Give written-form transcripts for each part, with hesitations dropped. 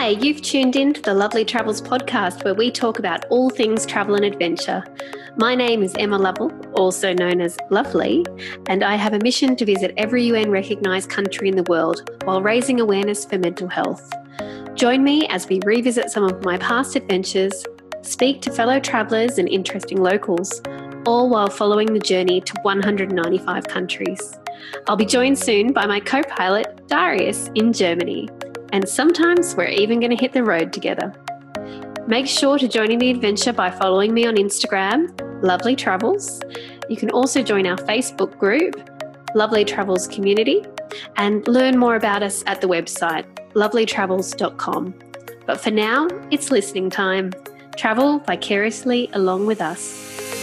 Hi, you've tuned in to the Lovely Travels podcast where we talk about all things travel and adventure. My name is Emma Lovell, also known as Lovely, and I have a mission to visit every UN recognised country in the world while raising awareness for mental health. Join me as we revisit some of my past adventures, speak to fellow travellers and interesting locals, all while following the journey to 195 countries. I'll be joined soon by my co-pilot, Darius, in Germany. And sometimes we're even going to hit the road together. Make sure to join in the adventure by following me on Instagram, Lovely Travels. You can also join our Facebook group, Lovely Travels Community, and learn more about us at the website, lovelytravels.com. But for now, it's listening time. Travel vicariously along with us.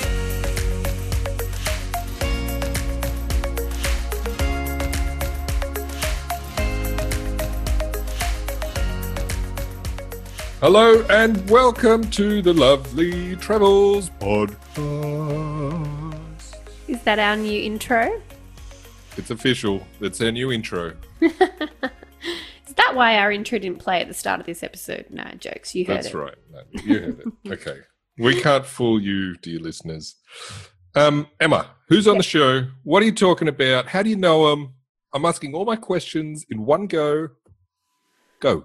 Hello and welcome to the Lovely Travels podcast. Is that our new intro? It's official. It's our new intro. Is that why our intro didn't play at the start of this episode? No, jokes. You heard it. That's right. No, you heard it. Okay. We can't fool you, dear listeners. Emma, who's on the show? What are you talking about? How do you know them? I'm asking all my questions in one go. Go.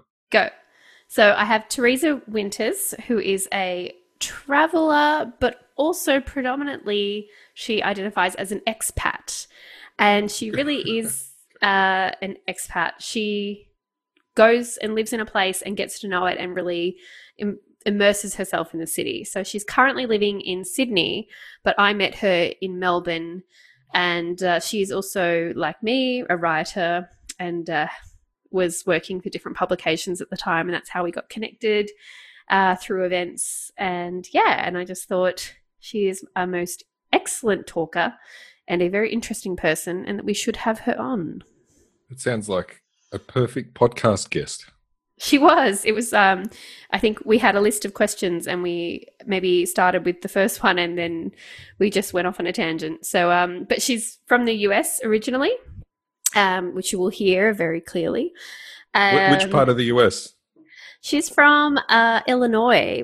So I have Teresa Winters, who is a traveller, but also predominantly she identifies as an expat. And she really is an expat. She goes and lives in a place and gets to know it and really immerses herself in the city. So she's currently living in Sydney, but I met her in Melbourne. And she's also, like me, a writer and was working for different publications at the time, and that's how we got connected through events. And I just thought she is a most excellent talker and a very interesting person, and that we should have her on. It sounds like a perfect podcast guest. She was. It was, I think we had a list of questions and we maybe started with the first one and then we just went off on a tangent. So, but she's from the US originally. Which you will hear very clearly. Which part of the US? She's from Illinois,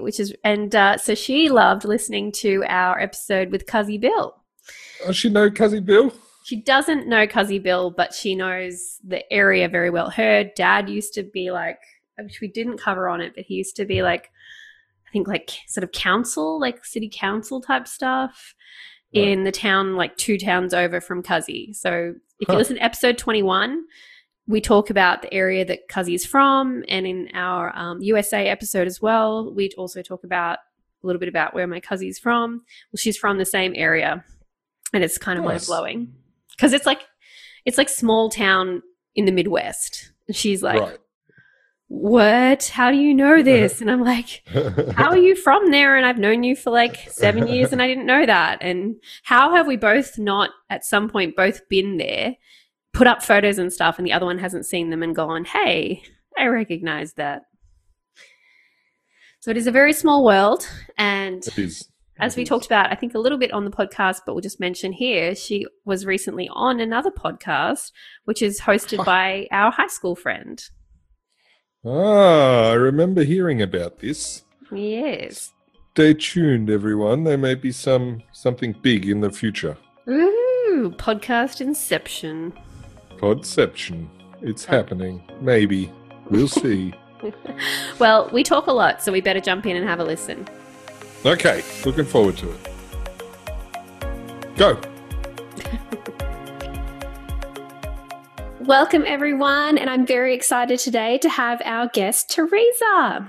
so she loved listening to our episode with Cuzzy Bill. Oh, she know Cuzzy Bill? She doesn't know Cuzzy Bill, but she knows the area very well. Her dad used to be like, which we didn't cover on it, but he used to be like, I think like sort of council, like city council type stuff. Right. In the town, like 2 towns over from Cuzzy. So if you listen to episode 21, we talk about the area that Cuzzy's from, and in our USA episode as well, we also talk about a little bit about where my Cuzzy's from. Well, she's from the same area, and it's kind of mind-blowing because it's like small town in the Midwest. And she's like, right. What? How do you know this? And I'm like, how are you from there? And I've known you for like 7 years and I didn't know that. And how have we both not at some point both been there, put up photos and stuff, and the other one hasn't seen them and gone, hey, I recognize that. So it is a very small world. And as we talked about, I think a little bit on the podcast, but we'll just mention here, she was recently on another podcast, which is hosted by our high school friend. I remember hearing about this. Yes. Stay tuned, everyone. There may be something big in the future. Ooh, podcast inception. Podception. It's happening. Maybe. We'll see. Well, we talk a lot, so we better jump in and have a listen. Okay. Looking forward to it. Go. Welcome, everyone, and I'm very excited today to have our guest, Teresa.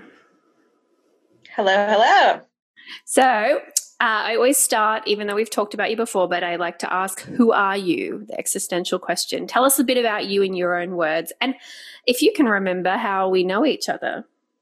Hello. So I always start, even though we've talked about you before, but I like to ask, who are you? The existential question. Tell us a bit about you in your own words, and if you can remember how we know each other.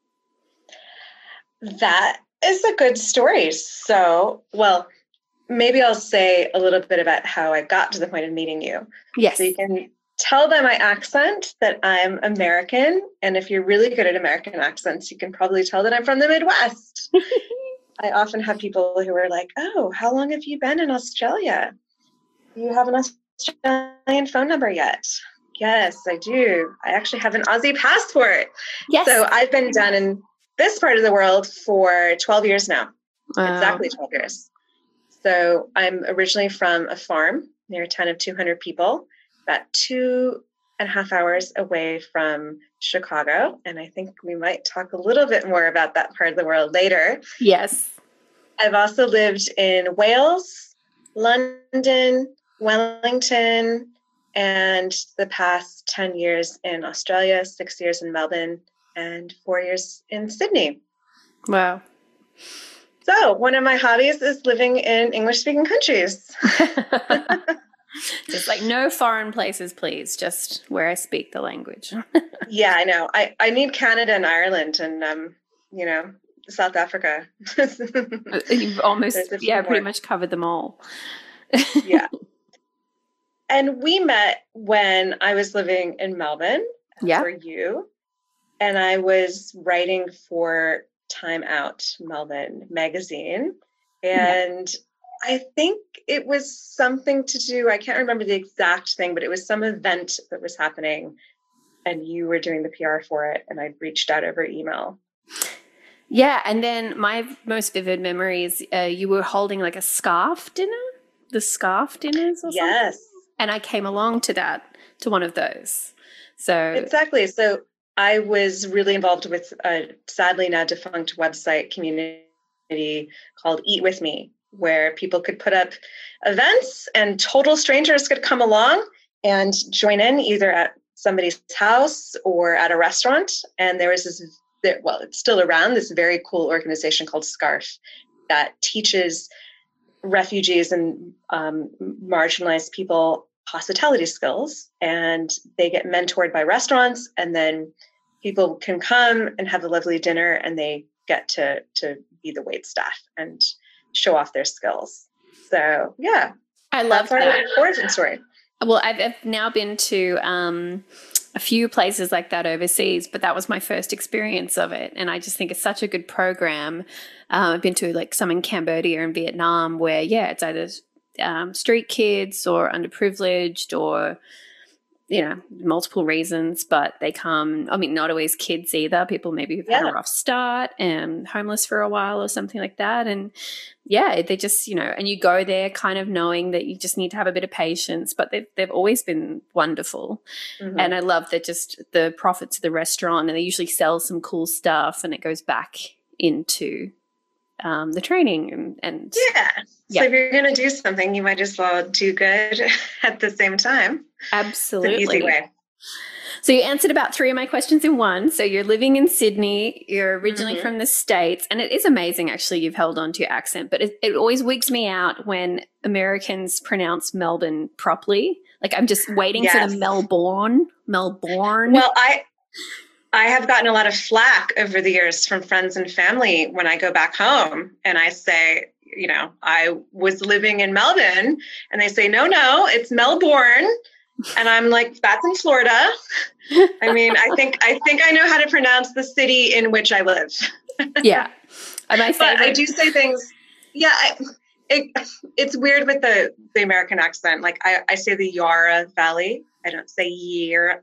That is a good story. So, maybe I'll say a little bit about how I got to the point of meeting you. Yes. So you can tell by my accent that I'm American. And if you're really good at American accents, you can probably tell that I'm from the Midwest. I often have people who are like, oh, how long have you been in Australia? Do you have an Australian phone number yet? Yes, I do. I actually have an Aussie passport. Yes. So I've been down in this part of the world for 12 years now. Wow. Exactly 12 years. So I'm originally from a farm near a town of 200 people, about 2.5 hours away from Chicago. And I think we might talk a little bit more about that part of the world later. Yes. I've also lived in Wales, London, Wellington, and the past 10 years in Australia, 6 years in Melbourne, and 4 years in Sydney. Wow. So one of my hobbies is living in English-speaking countries. Just like no foreign places, please. Just where I speak the language. Yeah, I know. I need Canada and Ireland and, South Africa. You've almost, pretty more. much covered them all. Yeah. And we met when I was living in Melbourne for you. And I was writing for Time Out Melbourne magazine. And I think it was something to do, I can't remember the exact thing, but it was some event that was happening and you were doing the PR for it. And I reached out over email. Yeah. And then my most vivid memory is you were holding like a scarf dinner, the scarf dinners or something. Yes. And I came along to one of those. So exactly. So I was really involved with a sadly now defunct website community called Eat With Me, where people could put up events and total strangers could come along and join in either at somebody's house or at a restaurant. And there was it's still around, this very cool organization called SCARF that teaches refugees and marginalized people hospitality skills, and they get mentored by restaurants, and then people can come and have a lovely dinner and they get to be the wait staff and show off their skills. So yeah, I love that. That's our origin story. Well, I've now been to a few places like that overseas, but that was my first experience of it. And I just think it's such a good program. I've been to like some in Cambodia and Vietnam where, it's either street kids or underprivileged or, multiple reasons, but they come, not always kids either. People maybe who've had a rough start and homeless for a while or something like that. And they just, and you go there kind of knowing that you just need to have a bit of patience, but they've always been wonderful. Mm-hmm. And I love that just the profits of the restaurant, and they usually sell some cool stuff and it goes back into the training and So if you're going to do something, you might as well do good at the same time. Absolutely. It's an easy way. So you answered about 3 of my questions in one. So you're living in Sydney, you're originally from the States, and it is amazing actually you've held on to your accent, but it always wigs me out when Americans pronounce Melbourne properly. Like I'm just waiting for the Melbourne. Well, I have gotten a lot of flack over the years from friends and family when I go back home and I say, I was living in Melbourne, and they say, no, it's Melbourne. And I'm like, that's in Florida. I mean, I think I know how to pronounce the city in which I live. Yeah. But I do say things. Yeah. It's weird with the American accent. Like I say the Yarra Valley. I don't say Yarra.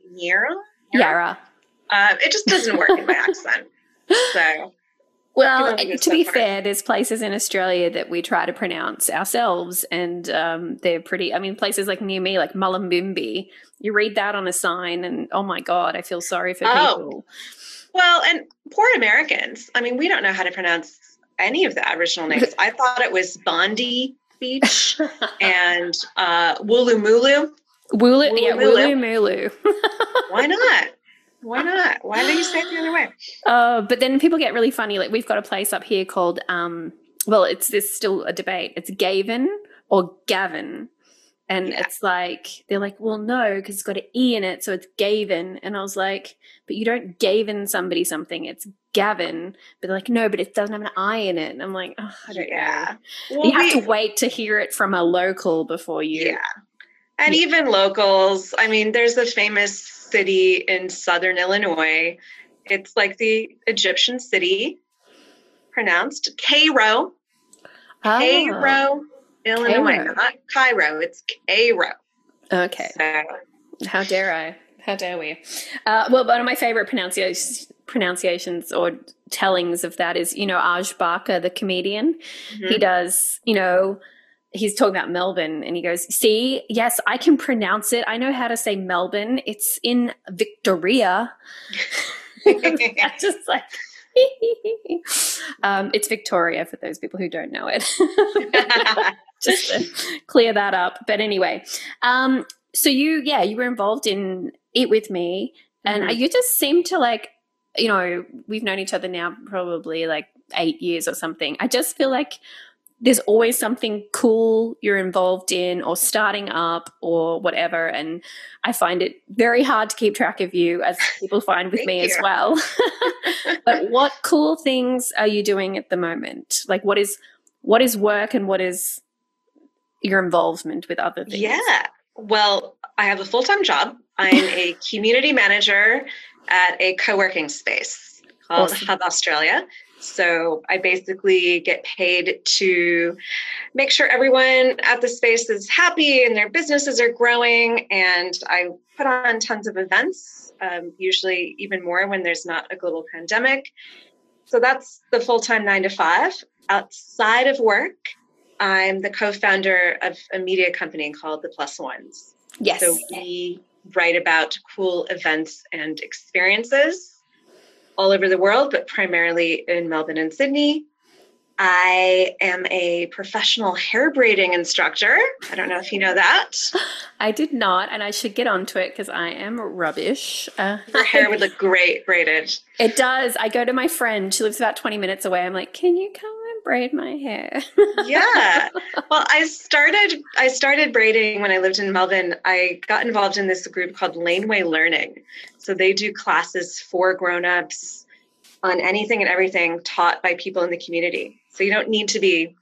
It just doesn't work in my accent. So, well, to be fair, there's places in Australia that we try to pronounce ourselves, and they're pretty. I mean, places like near me, like Mullumbimby, you read that on a sign, and oh my God, I feel sorry for people. Well, and poor Americans. I mean, we don't know how to pronounce any of the Aboriginal names. I thought it was Bondi Beach and Woolloomooloo. Woolloomooloo. Why not? Why not? Why do you say it the other way? But then people get really funny. Like we've got a place up here called, there's still a debate. It's Gavin or Gavin. And it's like, they're like, well, no, because it's got an E in it. So it's Gavin. And I was like, but you don't Gavin somebody something. It's Gavin. But they're like, no, but it doesn't have an I in it. And I'm like, oh, I don't know. Well, you have to wait to hear it from a local before you. Yeah. And even locals, I mean, there's a famous city in southern Illinois. It's like the Egyptian city, pronounced Cairo. Cairo, Illinois. Cairo. Not Cairo, it's Cairo. Okay. So, How dare I? How dare we? Well, one of my favorite pronunciations or tellings of that is, Aj Barker, the comedian. Mm-hmm. He does, he's talking about Melbourne and he goes, see, yes, I can pronounce it. I know how to say Melbourne. It's in Victoria. That's just like, it's Victoria for those people who don't know it. Just to clear that up. But anyway, so you were involved in Eat With Me, and you just seem to like, we've known each other now probably like 8 years or something. I just feel like there's always something cool you're involved in or starting up or whatever. And I find it very hard to keep track of you, as people find with me as well. But what cool things are you doing at the moment? Like what is work and what is your involvement with other things? Yeah. Well, I have a full-time job. I'm a community manager at a co-working space called Hub Australia. So I basically get paid to make sure everyone at the space is happy and their businesses are growing. And I put on tons of events, usually even more when there's not a global pandemic. So that's the full-time 9 to 5. Outside of work, I'm the co-founder of a media company called The Plus Ones. Yes. So we write about cool events and experiences all over the world, but primarily in Melbourne and Sydney. I am a professional hair braiding instructor. I don't know if you know that. I did not, and I should get onto it because I am rubbish. Your hair would look great braided. It does. I go to my friend. She lives about 20 minutes away. I'm like, can you come and braid my hair? Yeah. Well, I started braiding when I lived in Melbourne. I got involved in this group called Laneway Learning. So they do classes for grown-ups on anything and everything taught by people in the community. So you don't need to be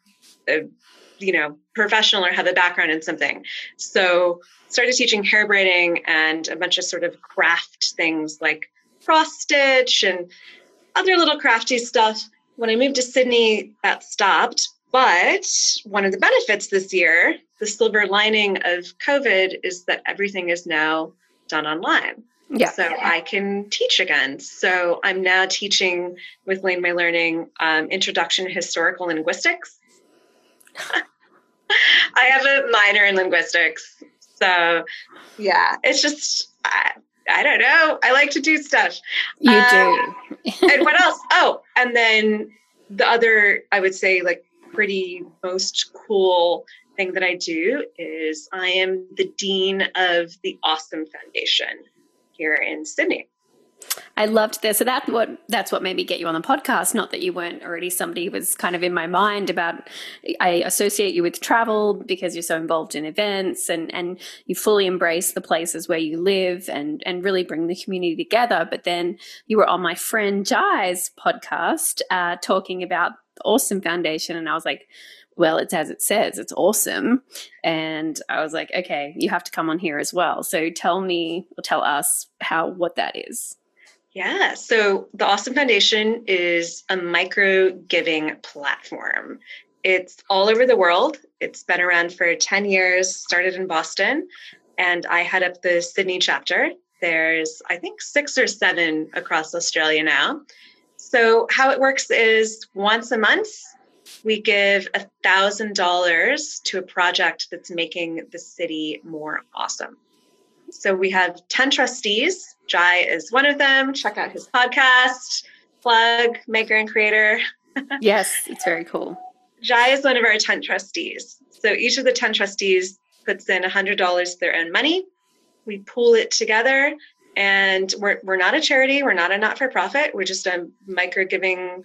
professional or have a background in something. So started teaching hair braiding and a bunch of sort of craft things like cross stitch and other little crafty stuff. When I moved to Sydney, that stopped. But one of the benefits this year, the silver lining of COVID, is that everything is now done online. Yeah. So I can teach again. So I'm now teaching with Laneway Learning Introduction to Historical Linguistics. I have a minor in linguistics. So yeah, it's just, I don't know. I like to do stuff. You do. And what else? Oh, and then the other, I would say like pretty most cool thing that I do is I am the dean of the Awesome Foundation here in Sydney. I loved this. So that's what made me get you on the podcast. Not that you weren't already somebody who was kind of in my mind about, I associate you with travel because you're so involved in events and you fully embrace the places where you live and really bring the community together. But then you were on my friend Jai's podcast talking about the Awesome Foundation. And I was like, well, it's as it says, it's awesome. And I was like, okay, you have to come on here as well. So tell us what that is. Yeah. So the Awesome Foundation is a micro giving platform. It's all over the world. It's been around for 10 years, started in Boston, and I head up the Sydney chapter. There's, I think, 6 or 7 across Australia now. So how it works is once a month, we give $1,000 to a project that's making the city more awesome. So we have 10 trustees. Jai is one of them. Check out his podcast, plug, maker and creator. Yes, it's very cool. Jai is one of our 10 trustees. So each of the 10 trustees puts in $100 of their own money. We pool it together, and we're not a charity. We're not a not-for-profit. We're just a micro-giving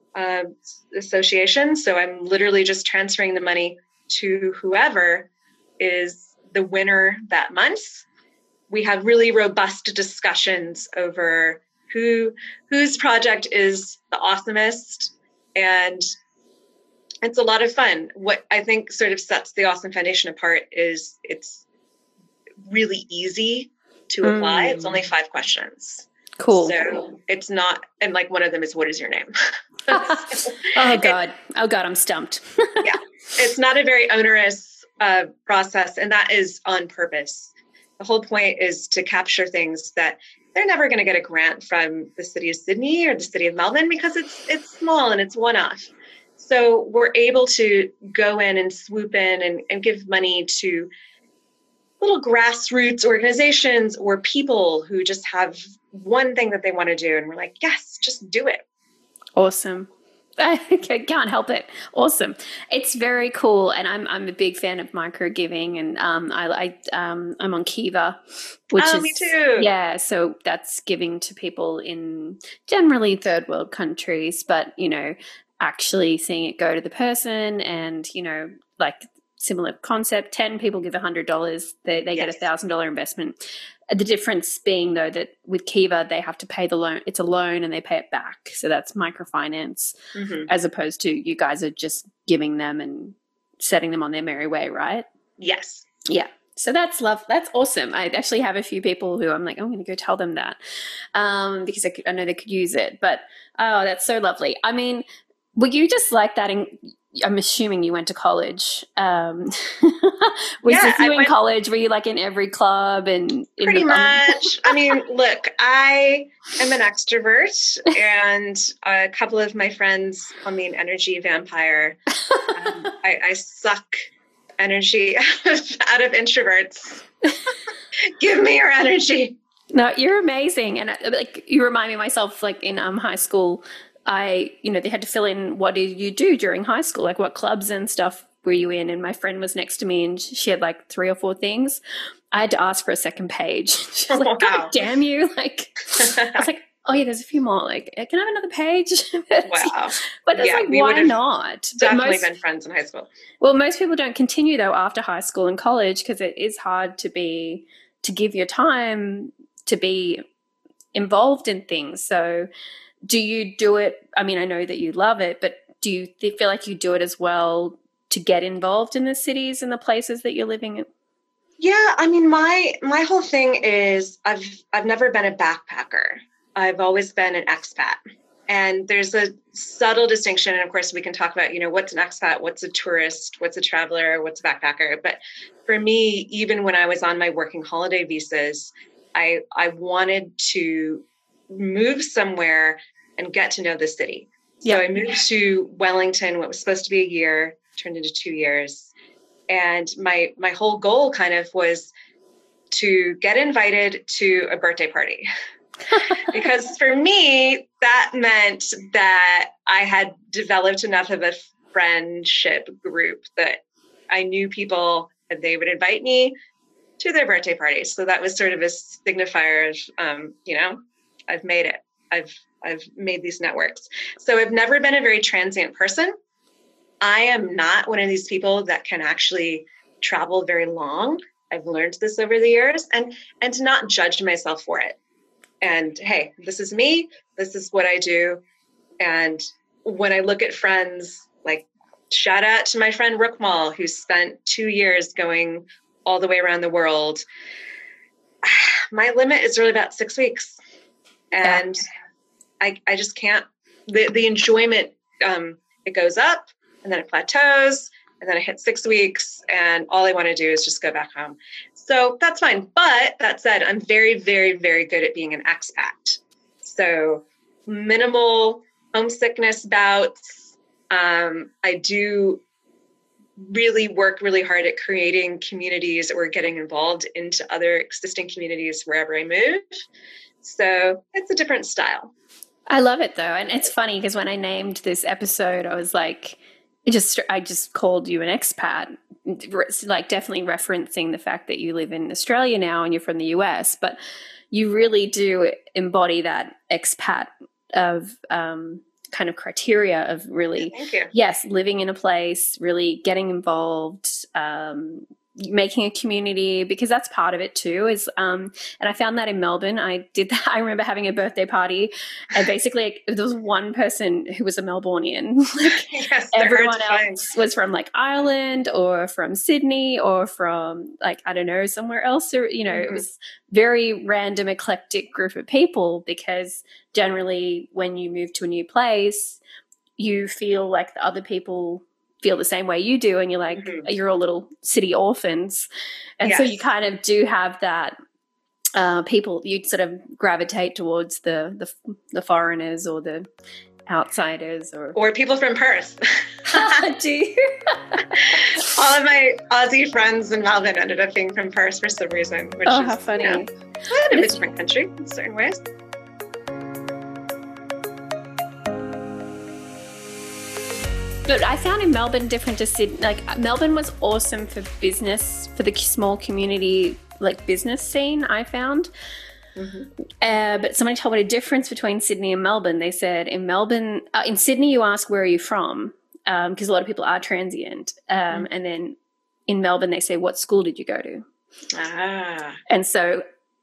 association. So I'm literally just transferring the money to whoever is the winner that month. We have really robust discussions over whose project is the awesomest, and it's a lot of fun. What I think sort of sets the Awesome Foundation apart is it's really easy to apply. It's only 5 questions. Cool. So it's not, and like one of them is, what is your name? Oh God, I'm stumped. Yeah, it's not a very onerous process, and that is on purpose. The whole point is to capture things that they're never going to get a grant from the city of Sydney or the city of Melbourne because it's small and it's one-off. So we're able to go in and swoop in and give money to little grassroots organizations or people who just have one thing that they want to do. And we're like, yes, just do it. Awesome. I can't help it. Awesome. It's very cool. And I'm a big fan of micro giving, and I'm on Kiva, which is me too. Yeah. So that's giving to people in generally third world countries, but, you know, actually seeing it go to the person and, you know, like similar concept, 10 people give $100, they get $1,000 investment. The difference being, though, that with Kiva, they have to pay the loan. It's a loan and they pay it back. So that's microfinance, as opposed to you guys are just giving them and setting them on their merry way, right? Yes. Yeah. So that's awesome. I actually have a few people who I'm like, I'm going to go tell them that because I know they could use it. But, oh, that's so lovely. I mean, were you just like that I'm assuming you went to college. Was this you in college? Were you like in every club and pretty much? I mean, look, I am an extrovert, and a couple of my friends call me an energy vampire. I suck energy out of introverts. Give me your energy. No, you're amazing, and like you remind me of myself. Like in high school. They had to fill in what did you do during high school, like what clubs and stuff were you in? And my friend was next to me and she had like 3 or 4 things. I had to ask for a second page. She was like, God damn you. Like, I was like, oh yeah, there's a few more. Like, can I have another page? Wow. But that's like, why not? Definitely been friends in high school. Well, most people don't continue though after high school and college because it is hard to give your time to be involved in things. So do you do it? I mean, I know that you love it, but do you feel like you do it as well to get involved in the cities and the places that you're living in? Yeah, I mean, my whole thing is I've never been a backpacker. I've always been an expat. And there's a subtle distinction. And of course, we can talk about, what's an expat, what's a tourist, what's a traveler, what's a backpacker. But for me, even when I was on my working holiday visas, I wanted to move somewhere and get to know the city. So I moved to Wellington, what was supposed to be a year, turned into 2 years. And my whole goal kind of was to get invited to a birthday party. Because for me, that meant that I had developed enough of a friendship group that I knew people and they would invite me to their birthday parties. So that was sort of a signifier of, I've made it. I've made these networks. So I've never been a very transient person. I am not one of these people that can actually travel very long. I've learned this over the years and to not judge myself for it. And hey, this is me. This is what I do. And when I look at friends, like shout out to my friend Rookmal, who spent 2 years going all the way around the world. My limit is really about 6 weeks. And I just can't, the enjoyment, it goes up and then it plateaus and then I hit 6 weeks and all I want to do is just go back home. So that's fine. But that said, I'm very, very, very good at being an expat. So minimal homesickness bouts. I do really work really hard at creating communities or getting involved into other existing communities wherever I move. So it's a different style. I love it though. And it's funny because when I named this episode, I was like, I just called you an expat, like definitely referencing the fact that you live in Australia now and you're from the US, but you really do embody that expat of kind of criteria of really, yes, living in a place, really getting involved, making a community, because that's part of it too is and I found that in Melbourne. I did that. I remember having a birthday party and basically there was one person who was a Melbourneian. Yes, everyone else was from like Ireland or from Sydney or from like I don't know, somewhere else, or it was very random eclectic group of people, because generally when you move to a new place you feel like the other people feel the same way you do, and you're like, you're all little city orphans. And so you kind of do have that people, you sort of gravitate towards the foreigners or the outsiders or people from Perth. Do you? All of my Aussie friends in Melbourne ended up being from Perth for some reason, which is how funny. Kind of a different country in certain ways. But I found in Melbourne different to Sydney. Like, Melbourne was awesome for business, for the small community, like, business scene, I found. But somebody told me the difference between Sydney and Melbourne. They said in Melbourne, in Sydney, you ask, where are you from? Because a lot of people are transient. And then in Melbourne, they say, what school did you go to? And so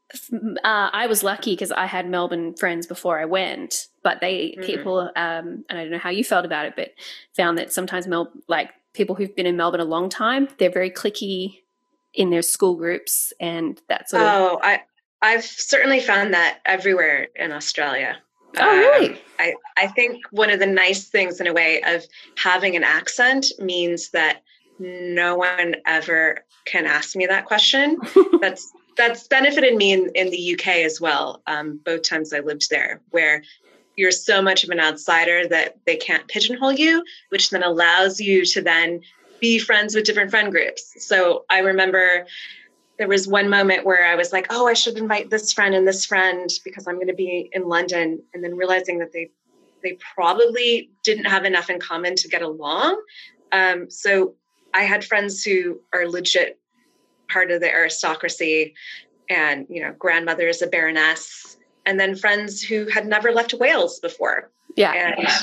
I was lucky because I had Melbourne friends before I went, but people, and I don't know how you felt about it, but found that sometimes people who've been in Melbourne a long time, they're very cliquey in their school groups and that sort of. I've certainly found that everywhere in Australia. Oh, really? I think one of the nice things in a way of having an accent means that no one ever can ask me that question. That's benefited me in the UK as well. Both times I lived there, where you're so much of an outsider that they can't pigeonhole you, which then allows you to then be friends with different friend groups. So I remember there was one moment where I was like, oh, I should invite this friend and this friend because I'm going to be in London. And then realizing that they probably didn't have enough in common to get along. So I had friends who are legit part of the aristocracy and, grandmother is a baroness, and then friends who had never left Wales before. Yeah.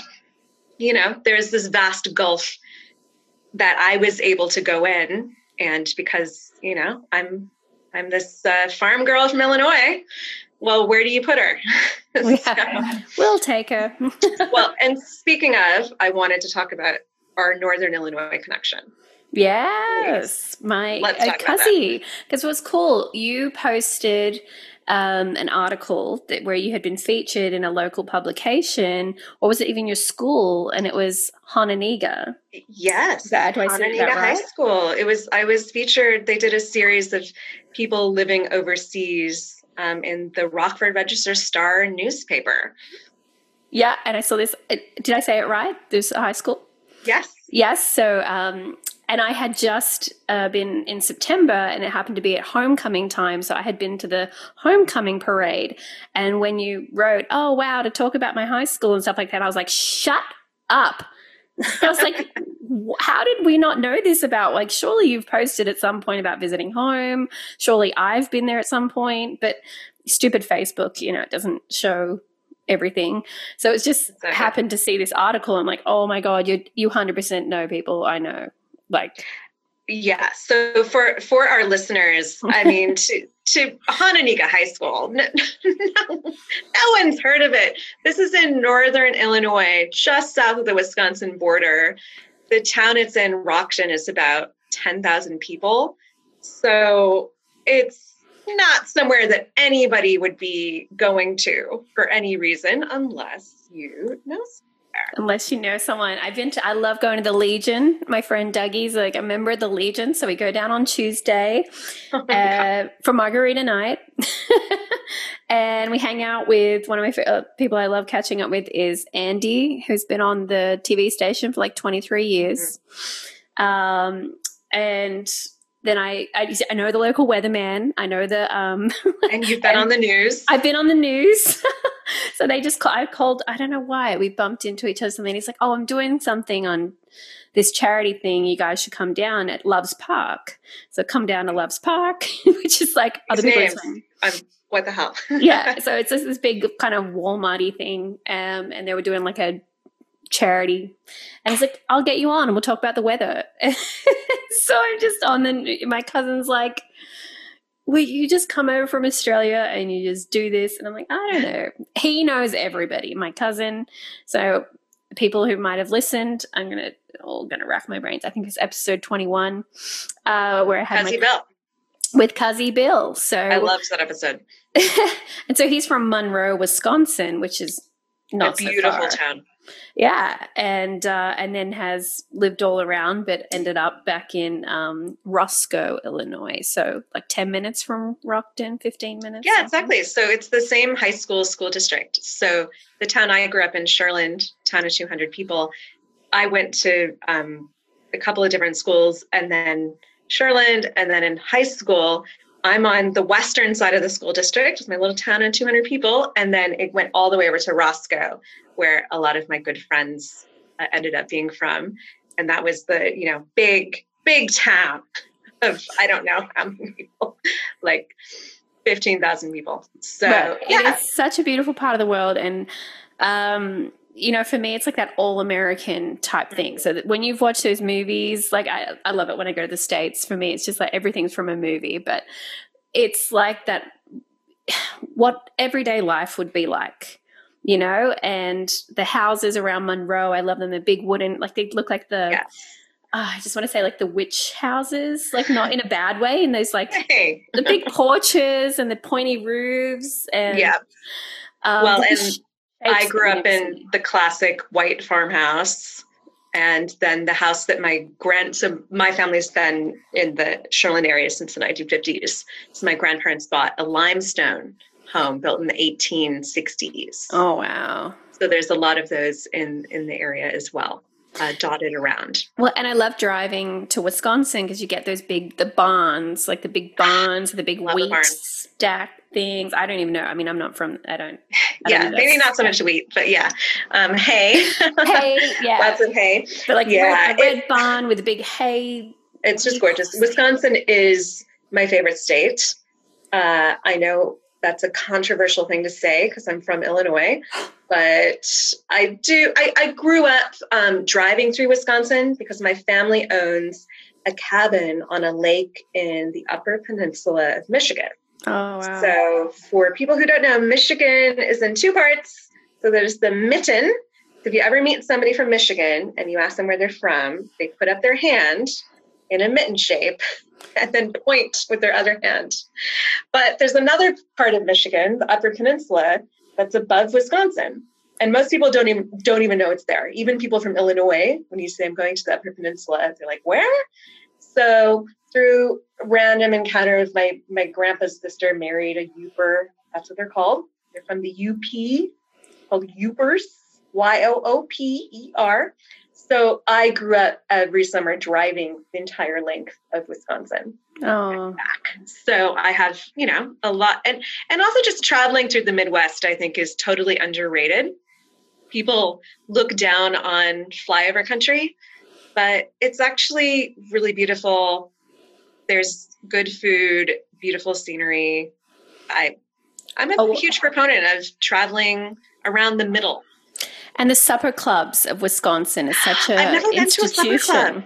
And, there's this vast gulf that I was able to go in. And because, I'm this farm girl from Illinois, well, where do you put her? We'll take her. Well, and speaking of, I wanted to talk about our Northern Illinois connection. Yes, my cousin. Because what's cool, you posted an article where you had been featured in a local publication, or was it even your school? And it was Hononegah. Yes, Hononegah High School. I was featured. They did a series of people living overseas in the Rockford Register-Star newspaper. Yeah, and I saw this. Did I say it right? There's a high school. Yes. Yes. So, and I had just been in September, and it happened to be at homecoming time. So I had been to the homecoming parade. And when you wrote, oh, wow, to talk about my high school and stuff like that, I was like, shut up. I was like, how did we not know this about, like, surely you've posted at some point about visiting home. Surely I've been there at some point. But stupid Facebook, it doesn't show everything. So it's just happened to see this article. I'm like, oh my God, you 100% know people I know. Like, yeah. So for our listeners, I mean, to Hononegah High School, no one's heard of it. This is in Northern Illinois, just south of the Wisconsin border. The town it's in, Rockton, is about 10,000 people. So it's not somewhere that anybody would be going to for any reason unless you know someone. Unless you know someone. I love going to the Legion. My friend Dougie's like a member of the Legion. So we go down on Tuesday for margarita night. And we hang out with one of my people I love catching up with is Andy, who's been on the TV station for like 23 years. Mm-hmm. And then I know the local weatherman. I know the and you've been on the news. I've been on the news. So they just I called. I don't know why we bumped into each other. Something. He's like, "Oh, I'm doing something on this charity thing. You guys should come down at Loves Park." So come down to Loves Park, which is like other people's thing. What the hell? Yeah. So it's just this big kind of Walmart-y thing, and they were doing like a charity, and it's like, I'll get you on and we'll talk about the weather. So I'm just on, my cousin's like, well, you just come over from Australia and you just do this, and I'm like, I don't know. He knows everybody, my cousin. So people who might have listened, I'm gonna rack my brains. I think it's episode 21 where I had Cuzzy Bill with Cuzzy Bill. So I loved that episode. And so he's from Monroe, Wisconsin, which is not a beautiful so far. town. Yeah, and then has lived all around, but ended up back in Roscoe, Illinois. So like 10 minutes from Rockton, 15 minutes. Yeah, exactly. So it's the same high school district. So the town I grew up in, Shirland, town of 200 people, I went to a couple of different schools, and then Shirland, and then in high school, I'm on the western side of the school district. It's my little town of 200 people. And then it went all the way over to Roscoe, where a lot of my good friends ended up being from. And that was the, big, big town of, I don't know how many people, like 15,000 people. So it is such a beautiful part of the world. And, for me, it's like that all-American type thing. So that when you've watched those movies, like I love it when I go to the States. For me, it's just like everything's from a movie, but it's like that, what everyday life would be like, and the houses around Monroe, I love them. The big wooden, like they look like the, I just want to say like the witch houses, like not in a bad way. And those like the big porches and the pointy roofs. And I grew up in the classic white farmhouse, and then the house that so my family's been in the Shirland area since the 1950s. So my grandparents bought a limestone home built in the 1860s. Oh, wow. So there's a lot of those in the area as well, dotted around. Well, and I love driving to Wisconsin because you get those the barns, like the big barns, the big wheat stack things. I don't even know. I mean, I'm not from, I don't maybe not so much wheat, but hay. Hay, yeah. Lots of hay. But like a red barn with a big hay. It's just gorgeous. Wisconsin is my favorite state. I know that's a controversial thing to say because I'm from Illinois, but I grew up driving through Wisconsin because my family owns a cabin on a lake in the Upper Peninsula of Michigan. Oh, wow. So for people who don't know, Michigan is in two parts. So there's the mitten. So if you ever meet somebody from Michigan and you ask them where they're from, they put up their hand in a mitten shape and then point with their other hand. But there's another part of Michigan, the Upper Peninsula, that's above Wisconsin. And most people don't even know it's there. Even people from Illinois, when you say I'm going to the Upper Peninsula, they're like, where? So through random encounters, my grandpa's sister married a Yooper. That's what they're called. They're from the UP, called Yoopers, Yooper. So I grew up every summer driving the entire length of Wisconsin. Oh, back. So I have, a lot. And also just traveling through the Midwest, I think, is totally underrated. People look down on flyover country, but it's actually really beautiful. There's good food, beautiful scenery. I'm a huge proponent of traveling around the middle. And the supper clubs of Wisconsin is such an I've never been to a supper club.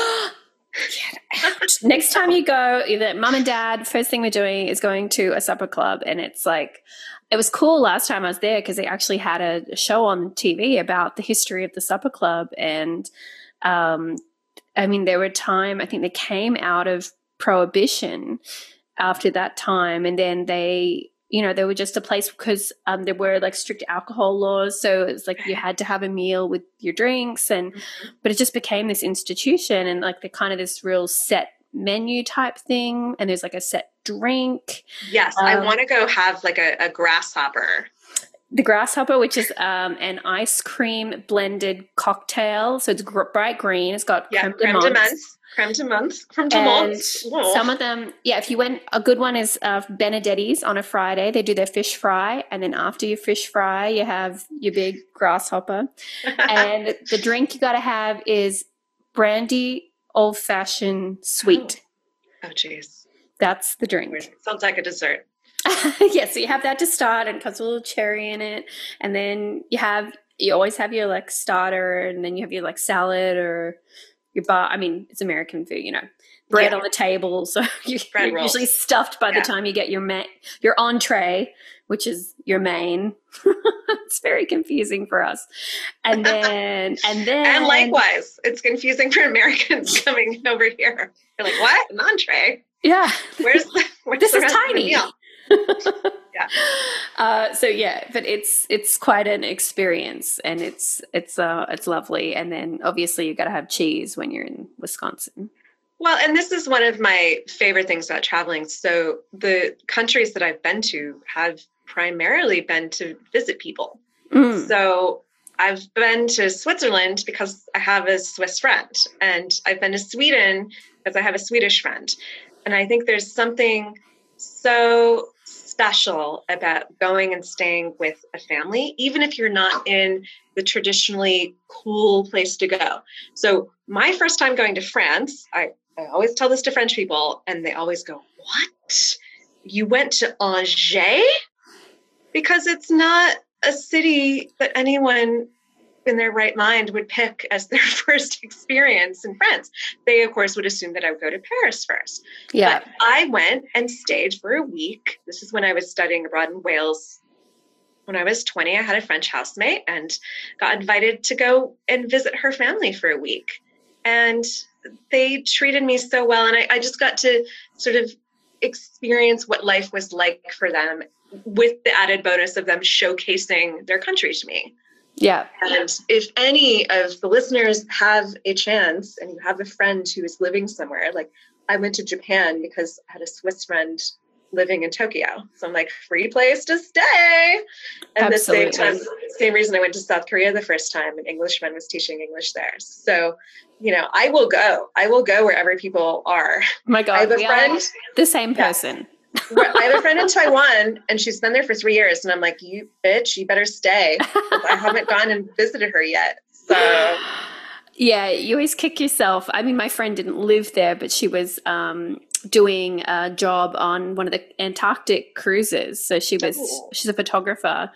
Next time you go, either mom and dad, first thing we're doing is going to a supper club. And it's like, it was cool last time I was there because they actually had a show on TV about the history of the supper club. And there were I think they came out of Prohibition after that time. And then they were just a place because there were like strict alcohol laws. So it's like you had to have a meal with your drinks but it just became this institution and like the kind of this real set menu type thing. And there's like a set drink. Yes. I want to go have like a grasshopper. The grasshopper, which is an ice cream blended cocktail. So it's bright green. It's got creme de menthe. Some of them, if you went, a good one is Benedetti's on a Friday. They do their fish fry. And then after your fish fry, you have your big grasshopper. And the drink you got to have is brandy old fashioned sweet. Oh, geez. That's the drink. Sounds like a dessert. Yeah, so you have that to start and it comes with a little cherry in it. And then you always have your like starter and then you have your like salad or your bar. I mean, it's American food, bread on the table. So you're usually stuffed by the time you get your entree, which is your main. It's very confusing for us. And then and likewise, it's confusing for Americans coming over here. They're like, what? An entree? Yeah. Where's this the is rest tiny. Of the meal? So yeah, but it's quite an experience, and it's lovely. And then obviously you got to have cheese when you're in Wisconsin. Well, and this is one of my favorite things about traveling. So the countries that I've been to have primarily been to visit people. So I've been to Switzerland because I have a Swiss friend, and I've been to Sweden because I have a Swedish friend. And I think there's something so special about going and staying with a family, even if you're not in the traditionally cool place to go. So my first time going to France, I always tell this to French people, and they always go, "What? You went to Angers?" Because it's not a city that anyone in their right mind would pick as their first experience in France. They, of course, would assume that I would go to Paris first. Yeah. But I went and stayed for a week. This is when I was studying abroad in Wales. When I was 20, I had a French housemate and got invited to go and visit her family for a week. And they treated me so well. And I just got to sort of experience what life was like for them, with the added bonus of them showcasing their country to me. Yeah. And if any of the listeners have a chance and you have a friend who is living somewhere, like I went to Japan because I had a Swiss friend living in Tokyo. So I'm like, free place to stay. And Absolutely. the same time, same reason I went to South Korea the first time, an Englishman was teaching English there. So, I will go wherever people are. Oh my God. I have a friend. The same person. I have a friend in Taiwan, and she's been there for 3 years. And I'm like, you bitch, you better stay. I haven't gone and visited her yet. So yeah, you always kick yourself. I mean, my friend didn't live there, but she was doing a job on one of the Antarctic cruises. So she's a photographer,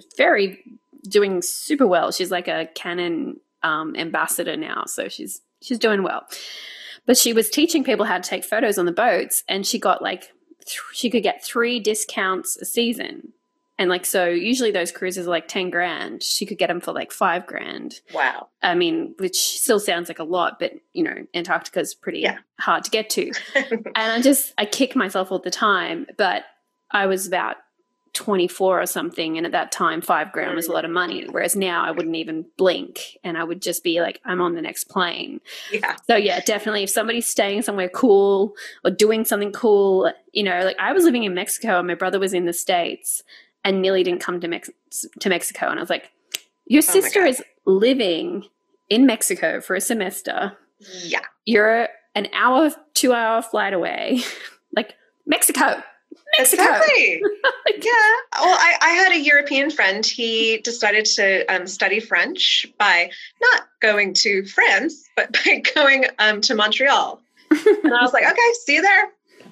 doing super well. She's like a Canon ambassador now. So she's doing well. But she was teaching people how to take photos on the boats, and she got she could get 3 discounts a season. And so usually those cruises are like 10 grand. She could get them for like 5 grand. Wow. I mean, which still sounds like a lot, but Antarctica is pretty hard to get to. And I kick myself all the time, but I was about 24 or something. And at that time, 5 grand was a lot of money. Whereas now I wouldn't even blink, and I would just be like, I'm on the next plane. Yeah. So yeah, definitely if somebody's staying somewhere cool or doing something cool, I was living in Mexico and my brother was in the States and nearly didn't come to Mexico. And I was like, your sister is living in Mexico for a semester. Yeah. You're an 2-hour flight away. Mexico. Exactly. Yeah. Well, I had a European friend. He decided to study French by not going to France, but by going to Montreal. And I was like, okay, see you there.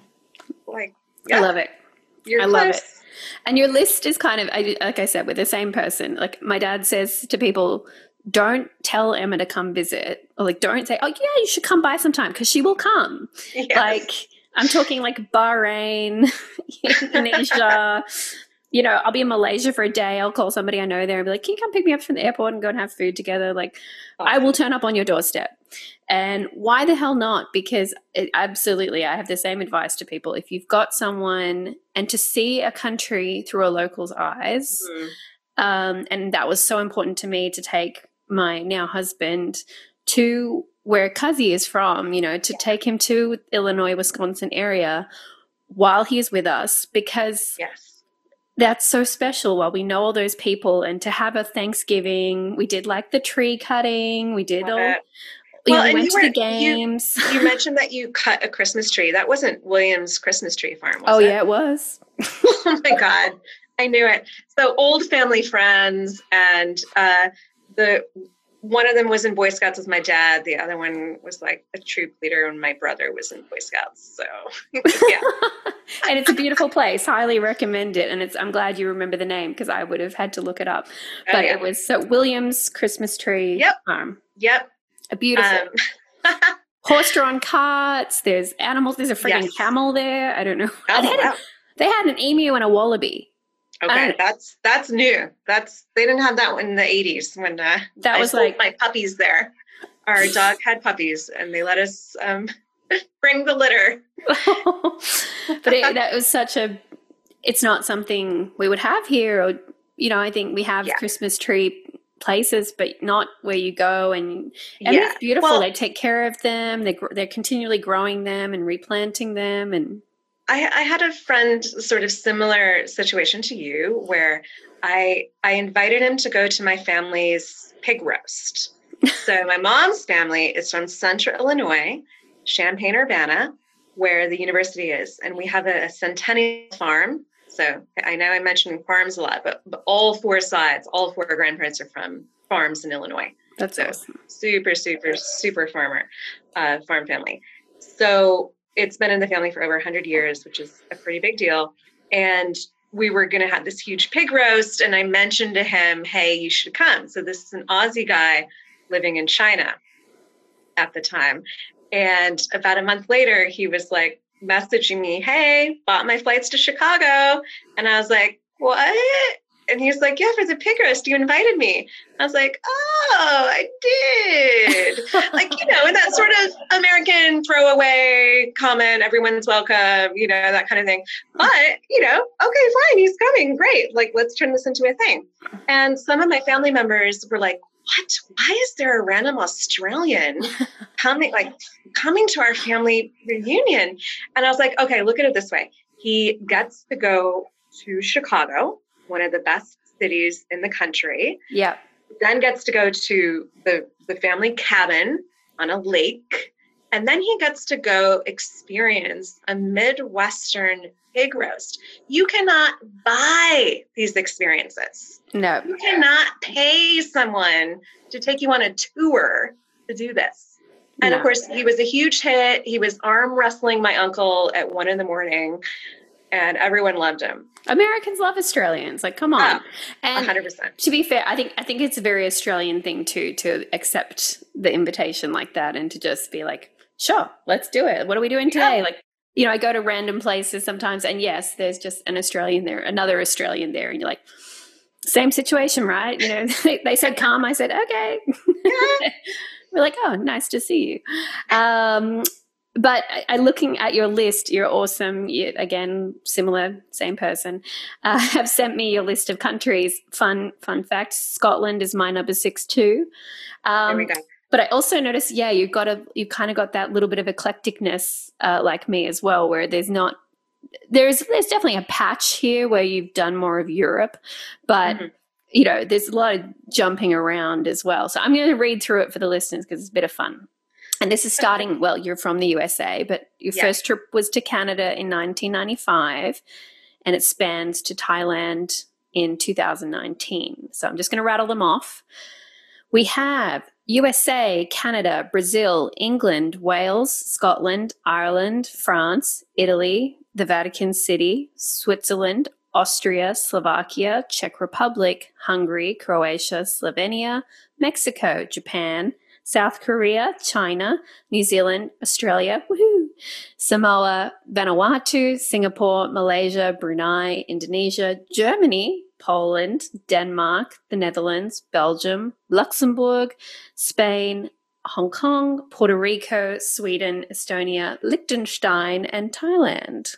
I love it. I love it. And your list is kind of, like I said, with the same person. Like my dad says to people, don't tell Emma to come visit, or don't say, oh yeah, you should come by sometime, because she will come. Yes. I'm talking Bahrain, Indonesia. I'll be in Malaysia for a day. I'll call somebody I know there and be like, can you come pick me up from the airport and go and have food together? I will turn up on your doorstep. And why the hell not? Because absolutely, I have the same advice to people. If you've got someone, and to see a country through a local's eyes, and that was so important to me, to take my now husband to where Cuzzy is from, to take him to Illinois, Wisconsin area while he is with us, because that's so special while we know all those people. And to have a Thanksgiving, we did the tree cutting, we did we went to the games. You mentioned that you cut a Christmas tree. That wasn't William's Christmas tree farm, was it? Oh, yeah, it was. Oh, my God. I knew it. So old family friends, and one of them was in Boy Scouts with my dad. The other one was a troop leader, and my brother was in Boy Scouts. So, yeah. And it's a beautiful place. Highly recommend it. And I'm glad you remember the name, because I would have had to look it up. But it was William's Christmas Tree Farm. Yep. A beautiful horse-drawn carts. There's animals. There's a freaking camel there. I don't know. Oh, they had an emu and a wallaby. Okay, that's new. They didn't have that one in the 80s when that was my puppies there. Our dog had puppies, and they let us bring the litter. But that was such a it's not something we would have here. Or, you know, I think we have Yeah. Christmas tree places, but not where you go. And Yeah. it's beautiful. Well, they take care of them. They're continually growing them and replanting them. And I had a friend, sort of similar situation to you, where I invited him to go to my family's pig roast. So my mom's family is from Central Illinois, Champaign-Urbana, where the university is. And we have a centennial farm. So I know I mentioned farms a lot, but all four grandparents are from farms in Illinois. that's So awesome. super farm family. So it's been in the family for over 100 years, which is a pretty big deal. And we were going to have this huge pig roast. And I mentioned to him, hey, you should come. So this is an Aussie guy living in China at the time. And about a month later, he was like messaging me, hey, bought my flights to Chicago. And I was like, what? And he's like, yeah, for the pig roast, you invited me. I was like, oh, I did. Like, you know, and that sort of American throwaway comment, everyone's welcome, you know, that kind of thing. But, you know, okay, fine, he's coming. Great. Like, let's turn this into a thing. And some of my family members were like, what? Why is there a random Australian coming to our family reunion? And I was like, okay, look at it this way. He gets to go to Chicago, one of the best cities in the country. Yeah. Then gets to go to the family cabin on a lake. And then he gets to go experience a Midwestern pig roast. You cannot buy these experiences. No. You cannot pay someone to take you on a tour to do this. And No. of course, he was a huge hit. He was arm wrestling my uncle at 1 a.m, and everyone loved him. Americans love Australians. Like, come on. Oh, and 100%. to be fair, I think it's a very Australian thing too, to accept the invitation like that and to just be like, sure, let's do it. What are we doing today? Yeah. Like, you know, I go to random places sometimes, and yes, there's just an Australian there, another Australian there, and you're like, same situation, right? You know, they said come, I said okay. We're like, oh, nice to see you. But looking at your list, you're awesome. You, again, similar, same person, have sent me your list of countries. Fun fact: Scotland is my number 6 too. There we go. But I also noticed, yeah, you kind of got that little bit of eclecticness, like me as well, where there's definitely a patch here where you've done more of Europe, but you know, there's a lot of jumping around as well. So I'm going to read through it for the listeners because it's a bit of fun. And this is starting, well, you're from the USA, but your first trip was to Canada in 1995, and it spans to Thailand in 2019. So I'm just going to rattle them off. We have USA, Canada, Brazil, England, Wales, Scotland, Ireland, France, Italy, the Vatican City, Switzerland, Austria, Slovakia, Czech Republic, Hungary, Croatia, Slovenia, Mexico, Japan, South Korea, China, New Zealand, Australia, woohoo, Samoa, Vanuatu, Singapore, Malaysia, Brunei, Indonesia, Germany, Poland, Denmark, the Netherlands, Belgium, Luxembourg, Spain, Hong Kong, Puerto Rico, Sweden, Estonia, Liechtenstein, and Thailand.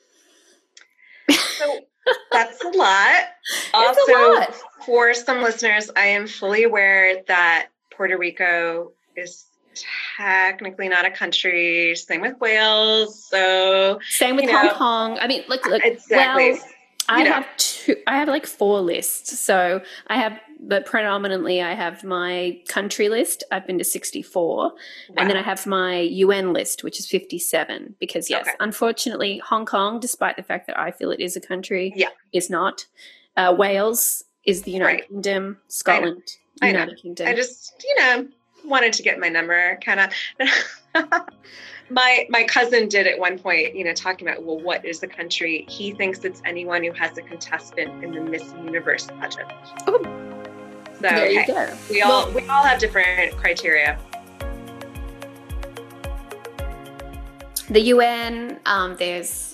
So that's a lot. Also, It's a lot. for some listeners, I am fully aware that Puerto Rico is technically not a country. Same with Wales. So Same with Hong Kong. I mean, look. Exactly. Well, I have like 4 lists. So but predominantly I have my country list. I've been to 64. And then I have my UN list, which is 57. Because yes, unfortunately, Hong Kong, despite the fact that I feel it is a country, is not. Wales is the United Kingdom. Scotland, United Kingdom. I just, wanted to get my number kind of. My cousin did at one point, talking about, well, what is the country? He thinks it's anyone who has a contestant in the Miss Universe pageant. Oh, so there you go. We all have different criteria. The UN, there's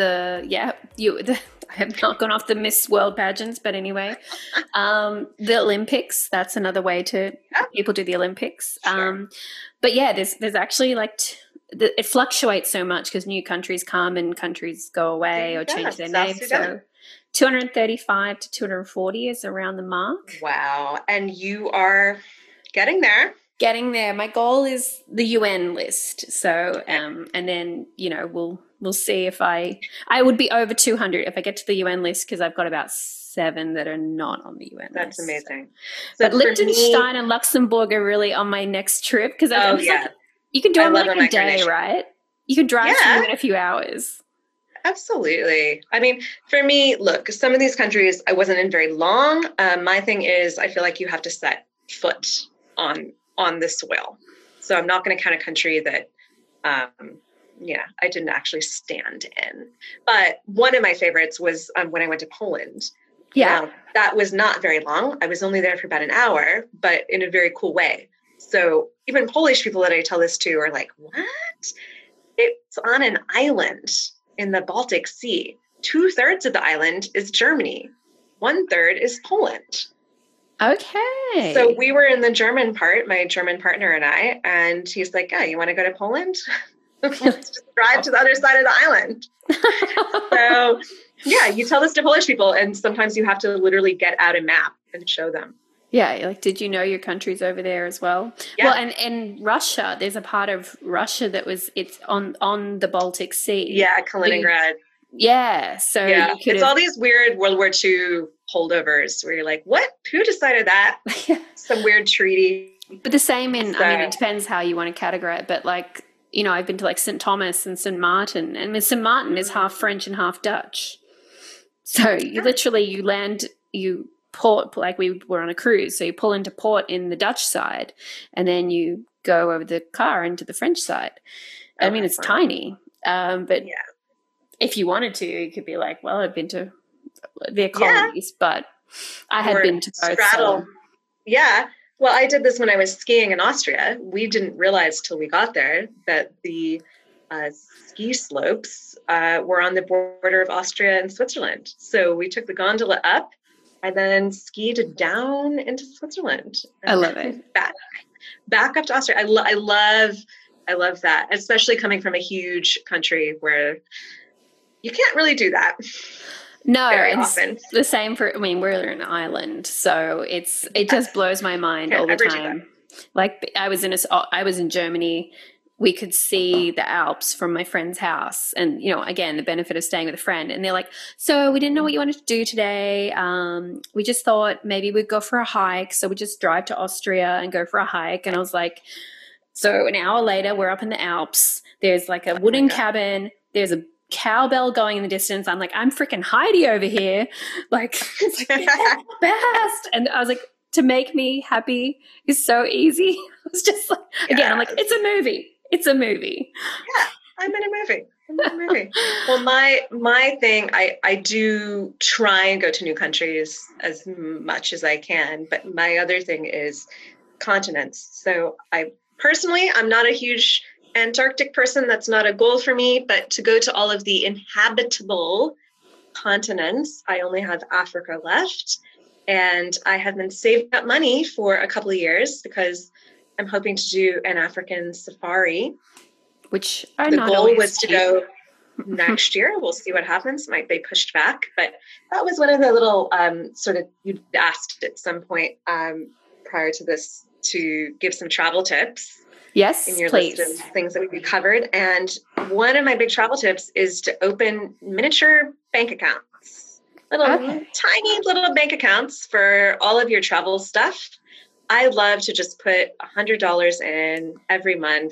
I have not gone off the Miss World pageants, but anyway, the Olympics, that's another way to people do the Olympics. Sure. But yeah, there's actually like it fluctuates so much because new countries come and countries go away or change their name. So 235 to 240 is around the mark. Wow. And you are getting there. Getting there. My goal is the UN list. So, and then, we'll see if I would be over 200 if I get to the UN list, because I've got about 7 that are not on the UN That's list. amazing. So but Liechtenstein and Luxembourg are really on my next trip, because you can do them like a day, right? You can drive through in a few hours. Absolutely. I mean, for me, look, some of these countries I wasn't in very long. My thing is, I feel like you have to set foot on the soil. So I'm not going to count a country that, I didn't actually stand in. But one of my favorites was when I went to Poland. Yeah. Now, that was not very long. I was only there for about an hour, but in a very cool way. So even Polish people that I tell this to are like, what? It's on an island in the Baltic Sea. 2/3 of the island is Germany. 1/3 is Poland. Okay. So we were in the German part, my German partner and I, and he's like, you want to go to Poland? Let's just drive to the other side of the island. So you tell this to Polish people, and sometimes you have to literally get out a map and show them. Yeah, like, did you know your country's over there as well? Yeah. Well, and Russia, there's a part of Russia it's on the Baltic Sea. Yeah, Kaliningrad. So it's all these weird World War II holdovers where you're like, what? Who decided that? Some weird treaty. But the same it depends how you want to categorize it. But like, I've been to like St. Thomas and St. Martin, and St. Martin is half French and half Dutch. So you land, you port, like we were on a cruise. So you pull into port in the Dutch side, and then you go over the car into the French side. I mean, it's tiny. But if you wanted to, you could be like, well, I've been to their colonies, but I had been to both. Straddle. So. Yeah. Well, I did this when I was skiing in Austria. We didn't realize till we got there that the ski slopes were on the border of Austria and Switzerland. So we took the gondola up and then skied down into Switzerland. I love it. Back up to Austria. I love that, especially coming from a huge country where you can't really do that. No, very it's often. The same we're an island, so it just blows my mind all the time. Like I was in Germany, we could see the Alps from my friend's house, and again, the benefit of staying with a friend. And they're like, "So we didn't know what you wanted to do today. We just thought maybe we'd go for a hike. So we just drive to Austria and go for a hike." And I was like, "So an hour later, we're up in the Alps. There's like a wooden cabin. There's a cowbell going in the distance. I'm like, I'm freaking Heidi over here. Like, it's like best." And I was like, to make me happy is so easy. I was just like, again, I'm like, it's a movie. It's a movie. Yeah, I'm in a movie. Well, my thing, I do try and go to new countries as much as I can, but my other thing is continents. So I'm not a huge Antarctic person. That's not a goal for me, but to go to all of the inhabitable continents, I only have Africa left. And I have been saving up money for a couple of years because I'm hoping to do an African safari. Which are the not goal always was to go next year. We'll see what happens. Might be pushed back, but that was one of the little you'd asked at some point prior to this to give some travel tips. Yes, in your please. list of things that we covered. And one of my big travel tips is to open miniature bank accounts, tiny little bank accounts for all of your travel stuff. I love to just put $100 in every month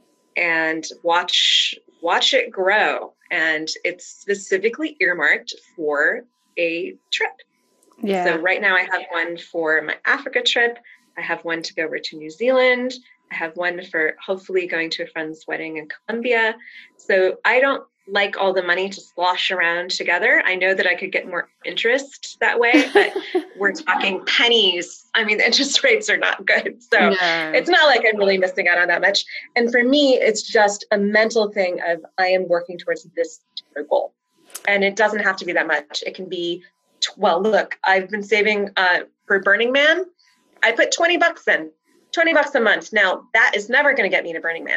and watch it grow. And it's specifically earmarked for a trip. Yeah. So right now I have one for my Africa trip. I have one to go over to New Zealand. I have one for hopefully going to a friend's wedding in Colombia. So I don't like all the money to slosh around together. I know that I could get more interest that way, but we're talking pennies. I mean, the interest rates are not good. So It's not like I'm really missing out on that much. And for me, it's just a mental thing of I am working towards this particular goal. And it doesn't have to be that much. It can be, look, I've been saving for Burning Man. I put $20 in. $20 a month. Now, that is never going to get me to Burning Man.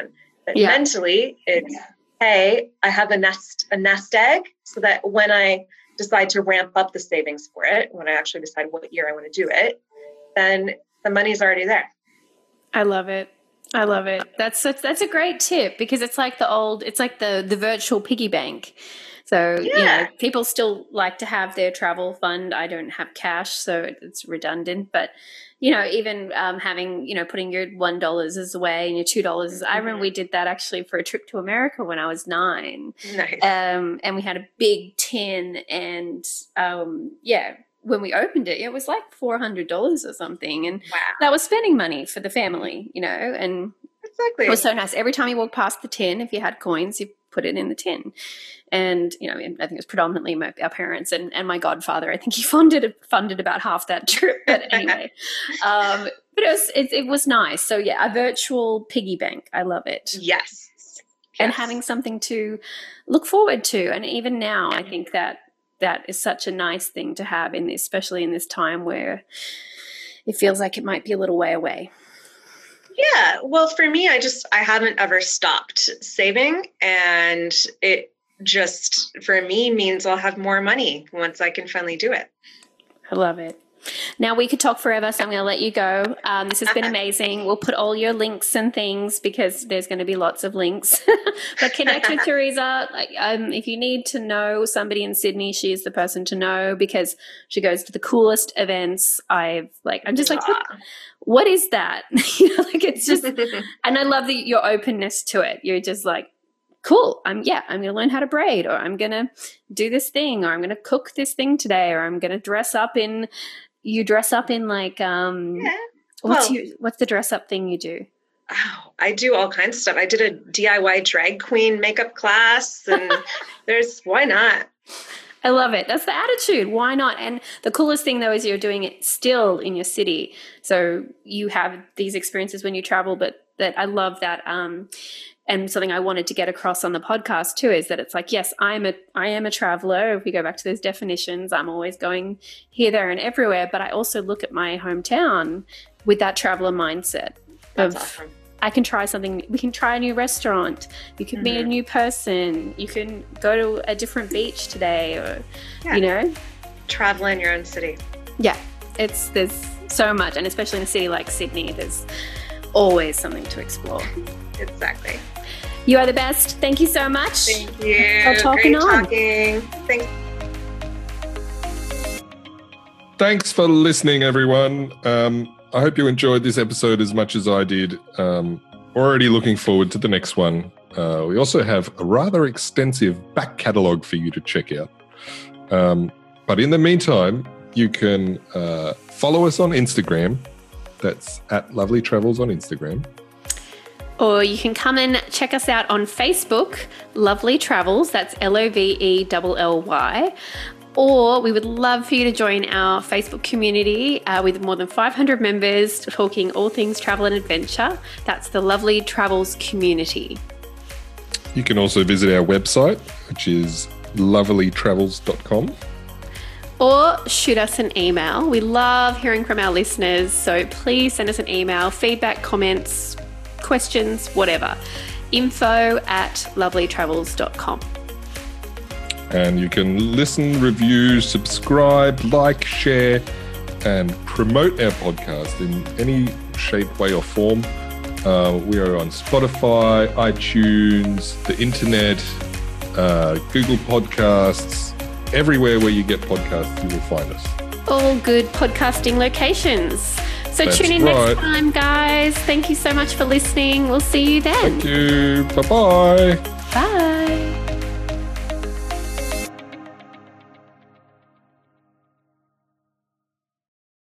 But mentally, it's, hey, I have a nest egg, so that when I decide to ramp up the savings for it, when I actually decide what year I want to do it, then the money's already there. I love it. I love it. That's a great tip, because it's like the virtual piggy bank. So, people still like to have their travel fund. I don't have cash, so it's redundant. But, even having, putting your $1 away and your $2. I remember we did that actually for a trip to America when I was 9. Nice. And we had a big tin, and, when we opened it, it was like $400 or something. And that was spending money for the family, and exactly. It was so nice. Every time you walked past the tin, if you had coins, you put it in the tin. And, I think it was predominantly our parents and my godfather. I think he funded about half that trip. But anyway, but it was nice. So, a virtual piggy bank. I love it. Yes. And having something to look forward to. And even now, I think that is such a nice thing to have, especially in this time where it feels like it might be a little way away. Yeah. Well, for me, I haven't ever stopped saving, and it just, for me, means I'll have more money once I can finally do it. I love it. Now, we could talk forever, so I'm going to let you go. This has been amazing. We'll put all your links and things, because there's going to be lots of links. But connect with Teresa. If you need to know somebody in Sydney, she is the person to know, because she goes to the coolest events. I'm just like, what is that? It's just, and I love your openness to it. You're just like, cool. I'm going to learn how to braid, or I'm going to do this thing, or I'm going to cook this thing today, or I'm going to dress up in. You dress up in what's the dress up thing you do? Oh, I do all kinds of stuff. I did a DIY drag queen makeup class, and why not? I love it. That's the attitude. Why not? And the coolest thing, though, is you're doing it still in your city. So you have these experiences when you travel, but I love that. And something I wanted to get across on the podcast too is that it's like, yes, I am a traveler. If we go back to those definitions, I'm always going here, there, and everywhere. But I also look at my hometown with that traveler mindset. That's awesome. I can try something. We can try a new restaurant. You can meet a new person. You can go to a different beach today, or travel in your own city. Yeah, there's so much, and especially in a city like Sydney, there's always something to explore. Exactly. You are the best. Thank you so much. Thank you. For talking Thanks. Thanks for listening, everyone. I hope you enjoyed this episode as much as I did. Already looking forward to the next one. We also have a rather extensive back catalogue for you to check out. But in the meantime, you can follow us on Instagram. That's at Lovely Travels on Instagram. Or you can come and check us out on Facebook, Lovely Travels. That's LOVELLY. Or we would love for you to join our Facebook community with more than 500 members talking all things travel and adventure. That's the Lovely Travels community. You can also visit our website, which is lovelytravels.com. Or shoot us an email. We love hearing from our listeners, so please send us an email, feedback, comments, questions, whatever. info@lovelytravels.com. And you can listen, review, subscribe, like, share, and promote our podcast in any shape, way, or form. We are on Spotify, iTunes, the internet, Google Podcasts. Everywhere where you get podcasts, you will find us. All good podcasting locations. So That's tune in right. next time, guys. Thank you so much for listening. We'll see you then. Thank you. Bye-bye. Bye.